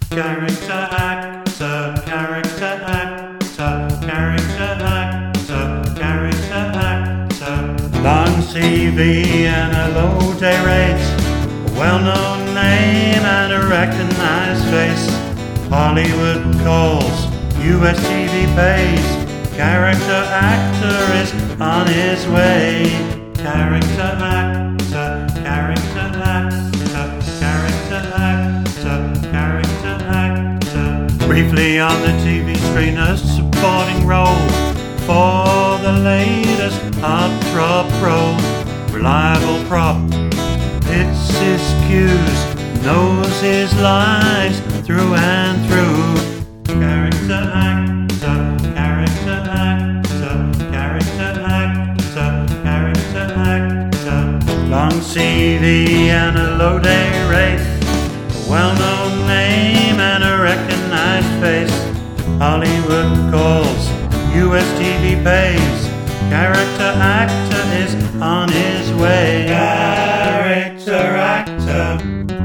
Character actor, character actor, character actor, character actor. Long CV and a low day rate, a well-known name and a recognized face. Hollywood calls, US TV pays. Character actor is on his way. Character actor, character actor, character actor, character actor. Briefly on the TV screen, a supporting role for the latest heartthrob pro. Reliable prop, hits his cues, knows his lines through and through. Character actor, character actor, character actor, character actor. Long CV and a low day rate, a well-known name and a recognized face. Hollywood calls, US TV pays. Character actor is on his way. Character actor,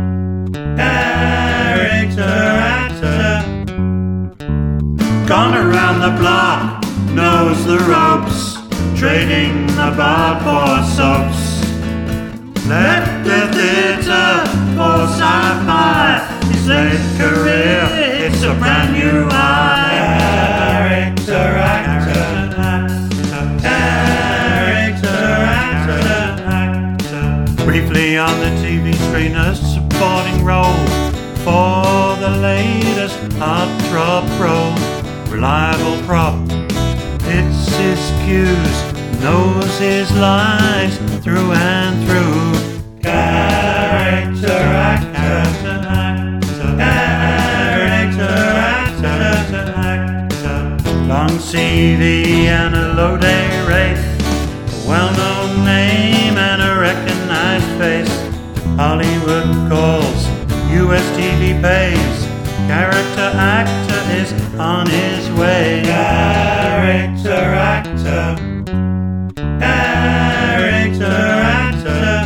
character actor. Gone around the block, knows the ropes, trading the bar for soaps. Left the theatre for sci-fi, his late career, it's a brand new high. Character actor, character actor. Briefly on the TV screen, a supporting role for the latest heartthrob pro. Reliable prop, hits his cues, knows his lines through and through. Character actor, character actor. Long CV and a low day rate, a well-known name and a recognized face. Hollywood calls, US TV pays. Character actor is on his way. Character actor, character actor.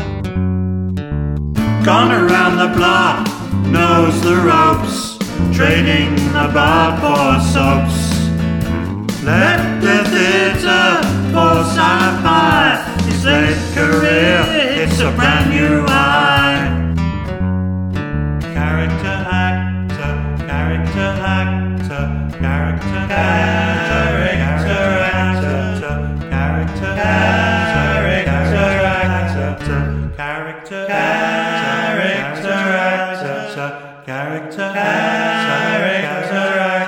Gone around the block, knows the ropes, trading the bar for soaps. Left the theatre for sci-fi, his late career, it's a brand new high. Character actor, character actor, character actor, character actor, character actor, character actor, character actor, character actor.